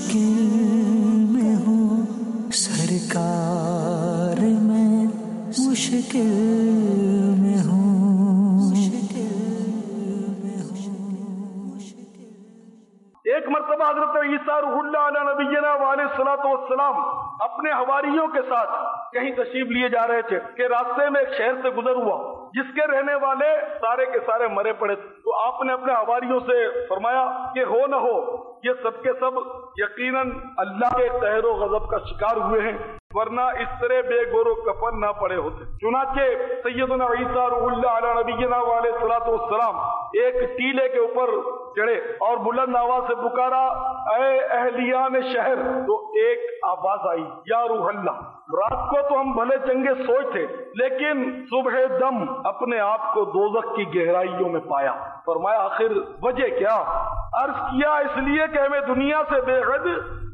مشکل میں ہوں سرکار، میں مشکل میں ہوں، ایک مرتبہ حضرت عیسیٰ روح اللہ علیہ نبینا علیہ الصلوۃ والسلام اپنے حواریوں کے ساتھ کہیں تشریف لیے جا رہے تھے کہ راستے میں ایک شہر سے گزر ہوا جس کے رہنے والے سارے کے سارے مرے پڑے تھے۔ تو آپ نے اپنے حواریوں سے فرمایا کہ ہو نہ ہو یہ سب کے سب یقیناً اللہ کے قہر و غضب کا شکار ہوئے ہیں، ورنہ اس طرح بے گور و کفن نہ پڑے ہوتے۔ چنانچہ سیدنا عیسیٰ روح اللہ علیہ نبینا علیہ الصلوۃ والسلام ایک ٹیلے کے اوپر چڑھے اور بلند آواز سے پکارا، اے اہلیان شہر، تو ایک آواز آئی، یا روح اللہ۔ رات کو تو ہم بھلے چنگے سوئے تھے، لیکن صبح دم اپنے آپ کو دوزخ کی گہرائیوں میں پایا۔ فرمایا آخر وجہ کیا؟ عرض کیا اس لیے کہ ہمیں دنیا سے بے حد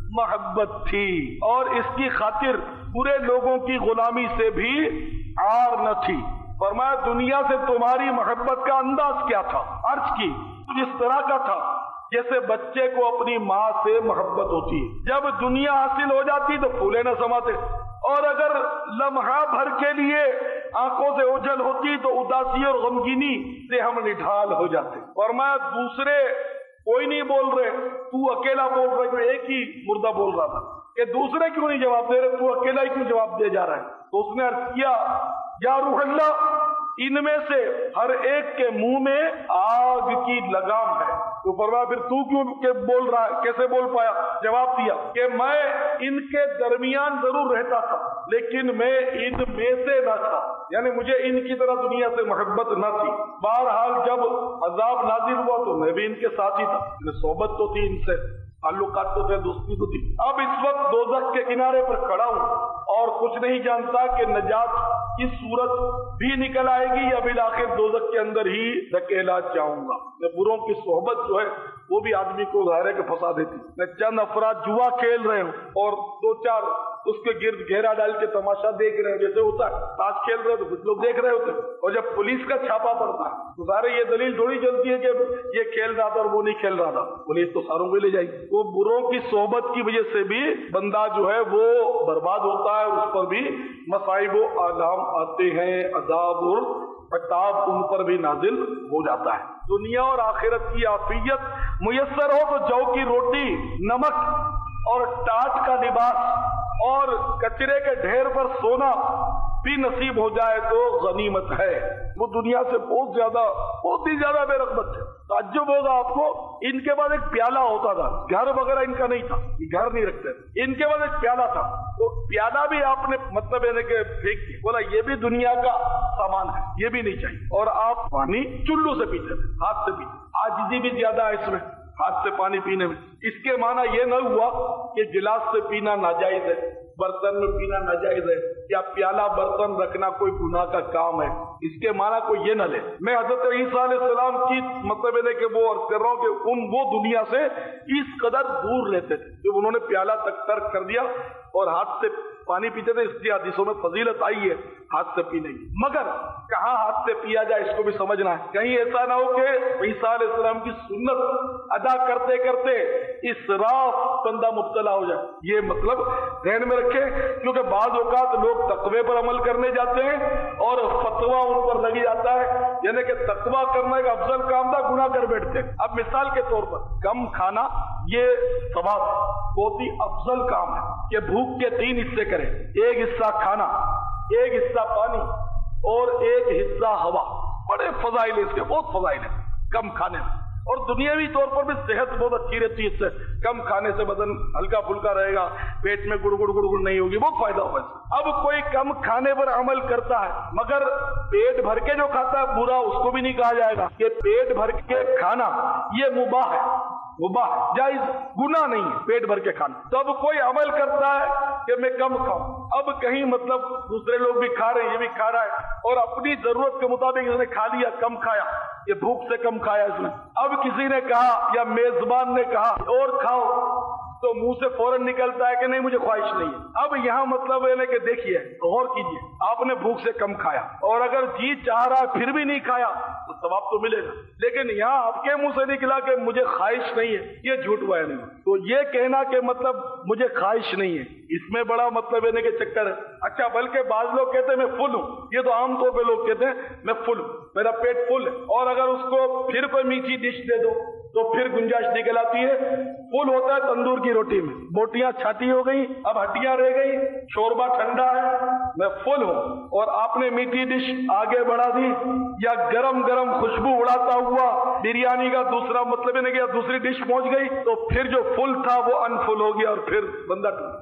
محبت تھی اور اس کی خاطر برے لوگوں کی غلامی سے بھی عار نہ تھی۔ فرمایا دنیا سے تمہاری محبت کا انداز کیا تھا؟ عرض کی اس طرح کا تھا جیسے بچے کو اپنی ماں سے محبت ہوتی ہے، جب دنیا حاصل ہو جاتی تو پھولے نہ سماتے، اور اگر لمحہ بھر کے لیے آنکھوں سے اوجھل ہوتی تو اداسی اور غمگینی سے ہم نڈھال ہو جاتے۔ فرمایا دوسرے کوئی نہیں بول رہے، تو اکیلا بول رہے، میں ایک ہی مردہ بول رہا تھا کہ دوسرے کیوں نہیں جواب دے رہے، تو اکیلا ہی کیوں جواب دے جا رہا ہے؟ تو اس نے عرض کیا، یا روح اللہ، ان میں سے ہر ایک کے منہ میں آگ کی لگام ہے۔ تو فرمایا پھر تو کیوں کہ بول رہا ہے؟ کیسے بول پایا؟ جواب دیا کہ میں ان کے درمیان ضرور رہتا تھا لیکن میں ان میں سے نہ تھا، یعنی مجھے ان کی طرح دنیا سے محبت نہ تھی۔ بہرحال جب عذاب نازل ہوا تو میں بھی ان کے ساتھ ہی تھا، صحبت تو تھی ان سے، تعلقات تو تھے، دوستی تو تھی۔ اب اس وقت دوزخ کے کنارے پر کھڑا ہوں اور کچھ نہیں جانتا کہ نجات کی صورت بھی نکل آئے گی یا بالآخر دوزخ کے اندر ہی دھکیلا جاؤں گا۔ بروں کی صحبت جو ہے وہ بھی آدمی کو ظاہر ہے کہ پھنسا دیتی۔ میں چند افراد جوا کھیل رہے ہوں اور دو چار اس کے گرد گھیرا ڈال کے تماشا دیکھ رہے ہیں، جیسے ہوتا ہے تاش کھیل رہے تو کچھ لوگ دیکھ رہے ہوتے ہیں، اور جب پولیس کا چھاپا پڑتا ہے تو ظاہر یہ دلیل تھوڑی چلتی ہے کہ یہ کھیل رہا تھا اور وہ نہیں کھیل رہا تھا، پولیس تو ساروں کو لے جائے گی۔ وہ بروں کی صحبت کی وجہ سے بھی بندہ جو ہے وہ برباد ہوتا ہے، اس پر بھی مصائب و آلام آتے ہیں، عذاب اور عقاب ان پر بھی نازل ہو جاتا ہے۔ دنیا اور آخرت کی عافیت میسر ہو تو جو کی روٹی، نمک اور ٹاٹ کا لباس اور کچرے کے ڈھیر پر سونا بھی نصیب ہو جائے تو غنیمت ہے۔ وہ دنیا سے بہت ہی زیادہ بے رغبت ہے۔ تعجب ہوگا آپ کو، ان کے پاس ایک پیالہ ہوتا تھا، گھر وغیرہ ان کا نہیں تھا، گھر نہیں رکھتے تھے، ان کے پاس ایک پیالہ تھا، تو پیالہ بھی آپ نے مطلب یعنی کہ پھینک دیا، بولا یہ بھی دنیا کا سامان ہے، یہ بھی نہیں چاہیے، اور آپ پانی چلو سے پیتے تھے، ہاتھ سے پیتے۔ عاجزی بھی زیادہ ہے اس میں، ہاتھ سے پانی پینے میں۔ اس کے معنی یہ نہ ہوا کہ گلاس سے پینا ناجائز ہے، برتن میں پینا ناجائز ہے، یا پیالہ برتن رکھنا کوئی گناہ کا کام ہے، اس کے معنی کو یہ نہ لے۔ میں حضرت عیسیٰ علیہ السلام کی مطلب ہے کہ وہ عرض کر رہا ہوں کہ وہ دنیا سے اس قدر دور رہتے تھے کہ انہوں نے پیالہ تک ترک کر دیا اور ہاتھ سے پانی پیتے تھے۔ اس کی حدیثوں میں فضیلت آئی ہے ہاتھ سے پینے کی، مگر کہاں ہاتھ سے پیا جائے اس کو بھی سمجھنا ہے، کہیں ایسا نہ ہو کہ عیسیٰ علیہ السلام کی سنت ادا کرتے کرتے اسراف بندہ مبتلا ہو جائے، یہ مطلب ذہن میں رکھے، کیونکہ بعض اوقات لوگ تقوی پر عمل کرنے جاتے ہیں اور فتویٰ ان پر لگ جاتا ہے، یعنی کہ تقوی کرنا ایک افضل کام تھا، گناہ کر بیٹھتے ہیں۔ اب مثال کے طور پر کم کھانا یہ ثواب ہے، بہت ہی افضل کام ہے کہ بھوک کے 3 حصے کریں، ایک حصہ کھانا، ایک حصہ پانی اور ایک حصہ ہوا۔ بڑے فضائل اس کے، بہت فضائل ہیں کم کھانے میں، اور دنیاوی طور پر بھی صحت بہت اچھی رہتی ہے، اس سے کم کھانے سے بدن ہلکا پھلکا رہے گا، پیٹ میں گڑ گڑ نہیں ہوگی، بہت فائدہ ہوگا۔ اب کوئی کم کھانے پر عمل کرتا ہے مگر پیٹ بھر کے جو کھاتا ہے برا، اس کو بھی نہیں کہا جائے گا کہ پیٹ بھر کے کھانا یہ مباح ہے، مباح جائز، گناہ نہیں ہے پیٹ بھر کے کھانا۔ تو اب کوئی عمل کرتا ہے کہ میں کم کھاؤں، اب کہیں مطلب دوسرے لوگ بھی کھا رہے ہیں، یہ بھی کھا رہا ہے، اور اپنی ضرورت کے مطابق اس نے کھا لیا، کم کھایا، یہ بھوک سے کم کھایا اس نے۔ اب کسی نے کہا یا میزبان نے کہا اور کھاؤ، تو منہ سے فوراً نکلتا ہے کہ نہیں مجھے خواہش نہیں ہے۔ اب یہاں مطلب ہے کہ دیکھیے، غور کیجیے، آپ نے بھوک سے کم کھایا اور اگر جی چاہ رہا ہے پھر بھی نہیں کھایا تو ثواب تو ملے گا. لیکن یہاں آپ کے منہ سے نکلا کہ مجھے خواہش نہیں ہے, یہ جھوٹ بیان ہے. تو یہ کہنا کہ مطلب مجھے خواہش نہیں ہے, اس میں بڑا مطلب ہے کہ چکر ہے. اچھا بلکہ بعض لوگ کہتے ہیں میں فل ہوں, یہ تو عام طور پہ لوگ کہتے ہیں میں فل ہوں, میرا پیٹ فل ہے, اور اگر اس کو پھر کوئی میٹھی ڈش دے دو تو پھر گنجائش نکل آتی ہے. فل ہوتا ہے تندور کی روٹی میں, بوٹیاں چھاتی ہو گئی, اب ہڈیاں رہ گئی, شوربہ ٹھنڈا ہے, میں فل ہوں. اور آپ نے میٹھی ڈش آگے بڑھا دی یا گرم گرم خوشبو اڑاتا ہوا بریانی کا دوسرا مطلب ہے کہ دوسری ڈش پہنچ گئی, تو پھر جو فل تھا وہ انفل ہو گیا اور پھر بندہ ٹوٹ.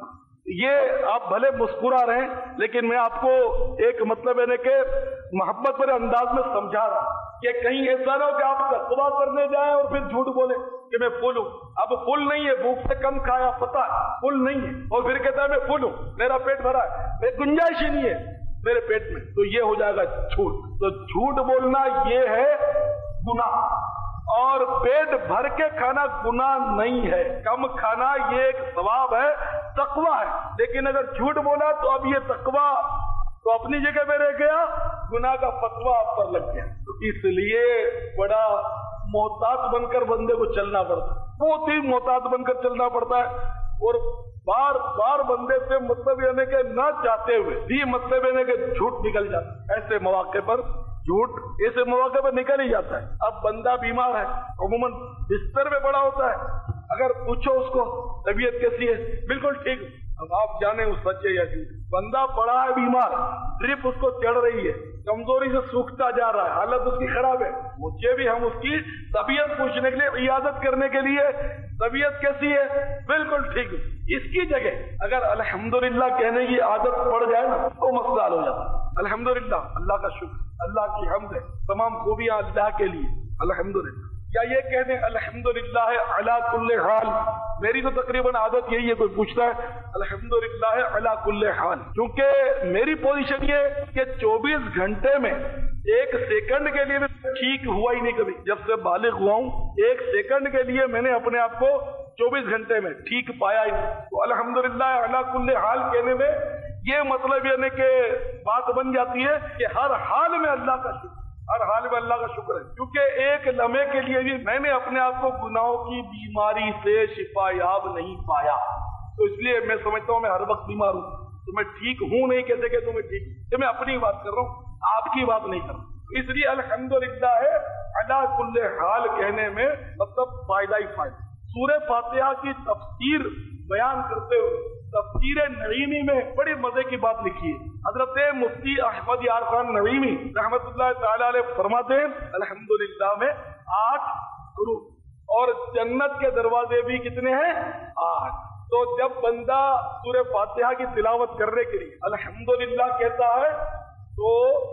یہ آپ بھلے مسکرا رہے ہیں, لیکن میں آپ کو ایک مطلب ہے کہ محبت بھرے انداز میں سمجھا رہا کہ کہیں ایسا نہ ہو کہ آپ تقویٰ کرنے جائیں اور پھر جھوٹ بولیں کہ میں فل ہوں. اب فل نہیں ہے, بھوک سے کم کھایا پتا ہے, فل نہیں ہے, اور پھر کہتا ہے میں فل ہوں, میرا پیٹ بھرا ہے, میں گنجائش ہی نہیں ہے میرے پیٹ میں, تو یہ ہو جائے گا جھوٹ. تو جھوٹ بولنا یہ ہے گناہ, اور پیٹ بھر کے کھانا گناہ نہیں ہے. کم کھانا یہ ایک ثواب ہے, تقویٰ ہے. لیکن اگر جھوٹ بولا تو اب یہ تقویٰ تو اپنی جگہ پہ رہ گیا, گناہ کا فتویٰ آپ پر لگ گیا. تو اس لیے بڑا محتاط بن کر بندے کو چلنا پڑتا ہے, بہت ہی محتاط بن کر چلنا پڑتا ہے. اور بار بار بندے سے مطلب یعنی کہ نہ چاہتے ہوئے بھی مطلب یعنی کہ جھوٹ نکل جاتا ہے. ایسے مواقع پر جھوٹ ایسے مواقع پر نکل ہی جاتا ہے. اب بندہ بیمار ہے, عموماً بستر میں پڑا ہوتا ہے, اگر پوچھو اس کو طبیعت کیسی ہے, بالکل ٹھیک. اب آپ جانے وہ سچ ہے یا جھوٹ. بندہ پڑا ہے بیمار, ڈرپ اس کو چڑھ رہی ہے, کمزوری سے سوکھتا جا رہا ہے, حالت اس کی خراب ہے. مجھے بھی ہم اس کی طبیعت پوچھنے کے لیے, عیادت کرنے کے لیے, طبیعت کیسی ہے, بالکل ٹھیک. اس کی جگہ اگر الحمدللہ کہنے کی عادت پڑ جائے نا تو مسئلہ حل ہو جاتا ہے. الحمدللہ, اللہ کا شکر, اللہ کی حمد ہے, تمام خوبیاں اللہ کے لیے, الحمدللہ. یا یہ کہہ دیں الحمدللہ علی کل حال. میری تو تقریباً عادت یہی ہے, کوئی پوچھتا ہے الحمدللہ علی کل حال, کیونکہ میری پوزیشن یہ کہ 24 گھنٹے میں ایک سیکنڈ کے لیے بھی ٹھیک ہوا ہی نہیں کبھی. جب سے بالغ ہوا ہوں, ایک سیکنڈ کے لیے میں نے اپنے آپ کو 24 گھنٹے میں ٹھیک پایا ہی. تو الحمدللہ علی کل حال کہنے میں یہ مطلب یعنی کہ بات بن جاتی ہے کہ ہر حال میں اللہ کا شکر, ہر حال میں اللہ کا شکر ہے. کیونکہ ایک لمحے کے لیے بھی میں نے اپنے آپ کو گناہوں کی بیماری سے شفا یاب نہیں پایا. تو اس لیے میں سمجھتا ہوں میں ہر وقت بیمار ہوں, تو میں ٹھیک ہوں نہیں کہتے کہ میں ٹھیک ہوں. تو میں اپنی بات کر رہا ہوں, آپ کی بات نہیں کر رہا ہوں. اس لیے الحمدللہ ہے علی کل حال کہنے میں مطلب فائدہ ہی فائدہ. سورہ فاتحہ کی تفسیر بیان کرتے ہوئے تفسیر نعیمی میں بڑی مزے کی بات لکھی ہے. حضرت مفتی احمد یار خان نعیمی رحمت اللہ تعالی علیہ فرماتے ہیں الحمدللہ میں 8 حروف اور جنت کے دروازے بھی کتنے ہیں, 8. تو جب بندہ سورہ فاتحہ کی تلاوت کرنے کے لیے الحمدللہ کہتا ہے تو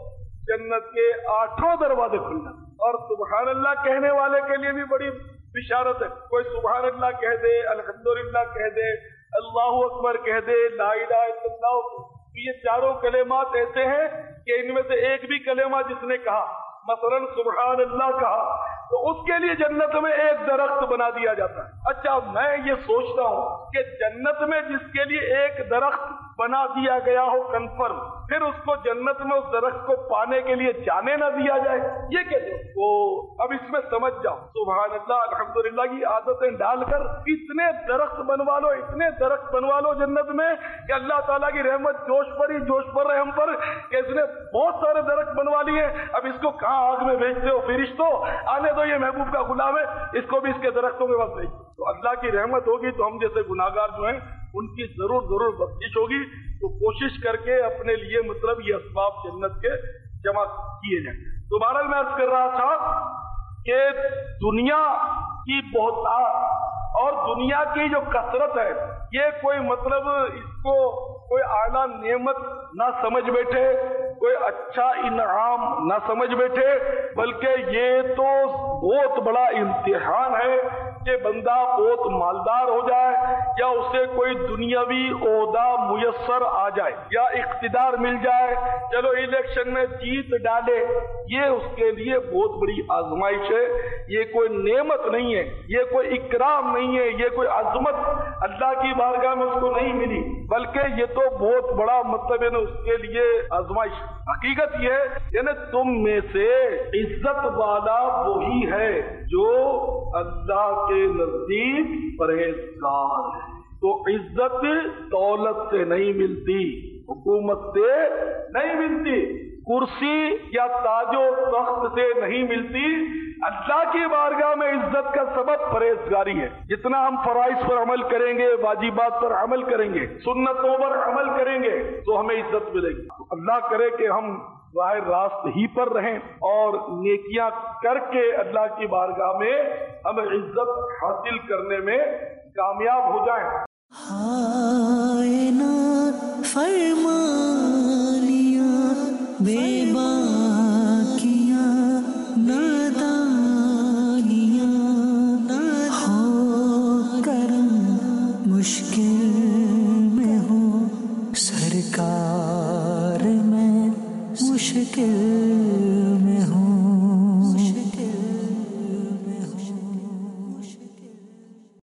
جنت کے 8 دروازے کھل جاتے. اور سبحان اللہ کہنے والے کے لیے بھی بڑی بشارت ہے. کوئی سبحان اللہ کہہ دے, الحمدللہ کہہ دے, اللہ اکبر کہہ دے, لا الہ الا اللہ, یہ چاروں کلمات ایسے ہیں کہ ان میں سے ایک بھی کلمہ جس نے کہا, مثلا سبحان اللہ کہا, تو اس کے لیے جنت میں ایک درخت بنا دیا جاتا ہے. اچھا میں یہ سوچتا ہوں کہ جنت میں جس کے لیے ایک درخت بنا دیا گیا ہو کنفرم, پھر اس کو جنت میں اس درخت کو پانے کے لیے جانے نہ دیا جائے, یہ کہتے ہیں. وہ اب اس میں سمجھ جاؤ, سبحان اللہ الحمدللہ کی عادتیں ڈال کر اتنے درخت بنوا لو, اتنے درخت بنوا لو جنت میں کہ اللہ تعالیٰ کی رحمت جوش پر ہی جوش پر رحم پر, کہ اس نے بہت سارے درخت بنوا لیے. اب اس کو کہاں آگ میں بھیجتے ہو فرشتوں, آنے دو, یہ محبوب کا غلام ہے, اس کو بھی اس کے درختوں کے پاس بھیج. تو اللہ کی رحمت ہوگی تو ہم جیسے گناہگار جو ہیں ان کی ضرور بخشش ہوگی. تو کوشش کر کے اپنے لیے مطلب یہ اسباب جنت کے جمع کیے جائیں. تو بہرحال میں عرض کر رہا تھا کہ دنیا کی بہتات اور دنیا کی جو کثرت ہے یہ کوئی مطلب اس کو کوئی اعلیٰ نعمت نہ سمجھ بیٹھے, کوئی اچھا انعام نہ سمجھ بیٹھے, بلکہ یہ تو بہت بڑا امتحان ہے کہ بندہ بہت مالدار ہو جائے یا اسے کوئی دنیاوی عہدہ میسر آ جائے یا اقتدار مل جائے, چلو الیکشن میں جیت ڈالے, یہ اس کے لیے بہت بڑی آزمائش ہے. یہ کوئی نعمت نہیں ہے, یہ کوئی اکرام نہیں ہے, یہ کوئی عظمت اللہ کی بارگاہ میں اس کو نہیں ملی, بلکہ یہ تو بہت بڑا مطلب ہے نا اس کے لیے آزمائش. حقیقت یہ ہے یعنی تم میں سے عزت والا وہی ہے جو اللہ کے نزدیک پرہیزگار ہے. تو عزت دولت سے نہیں ملتی، حکومت سے نہیں ملتی، کرسی یا تاج و تخت سے نہیں ملتی. اللہ کی بارگاہ میں عزت کا سبب پرہیزگاری ہے. جتنا ہم فرائض پر عمل کریں گے، واجبات پر عمل کریں گے، سنتوں پر عمل کریں گے تو ہمیں عزت ملے گی. اللہ کرے کہ ہم راہ راست ہی پر رہیں اور نیکیاں کر کے اللہ کی بارگاہ میں ہم عزت حاصل کرنے میں کامیاب ہو جائیں. ہائے نا فرما لیا بے باکیاں نادانیاں ہو کرم مشکل میں ہوں سرکار میں مشکل میں ہوں.